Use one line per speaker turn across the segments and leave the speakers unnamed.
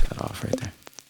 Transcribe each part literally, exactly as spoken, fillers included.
Cut off right there.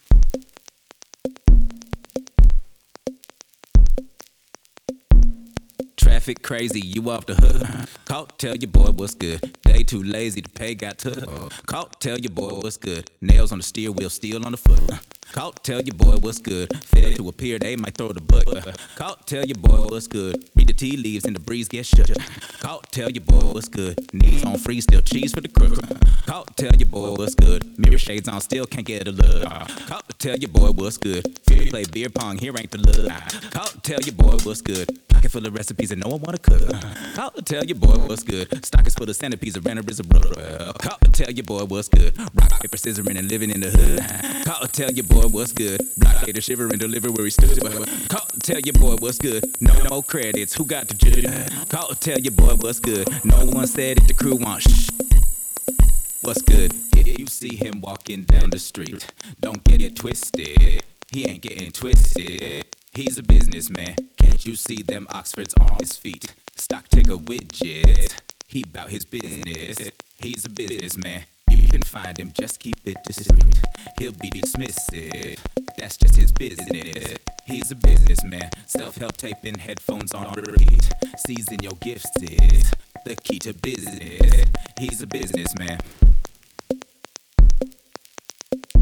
Traffic crazy, you off the hook. Caught, tell your boy what's good. They too lazy to pay, got took. Caught, tell your boy what's good. Nails on the steer wheel, steel on the foot. Caught, tell your boy what's good. Fail to appear, they might throw the book. Caught, tell your boy what's good. Read the tea leaves and the breeze get shut. Caught, tell your boy what's good. Knees on free, still cheese for the crook. Caught, tell your boy what's good. Mirror shades on, still can't get a look. Caught, tell your boy what's good. Feel play beer pong, here ain't the look. Caught, tell your boy what's good. Pocket full of recipes and no one wanna cook. Caught, tell your boy what's good. Stock is full of centipedes, a renter is a brother. Caught, tell your boy what's good. Rock, paper, scissoring and living in the hood. Caught, tell your boy what's good. Blockade, shivering, deliver where he stood. Caught, tell your boy what's good. No more credits, who got the judge? Caught, tell your boy what's good. No one said it, the crew wants shh. What's good? If you see him walking down the street, don't get it twisted. He ain't getting twisted. He's a businessman. Can't you see them Oxfords on his feet? Stock ticker widget. He bout his business. He's a businessman. You can find him, just keep it discreet. He'll be dismissive. That's just his business. He's a businessman. Self-help taping, headphones on repeat. Season your gifts is the key to business. He's a businessman.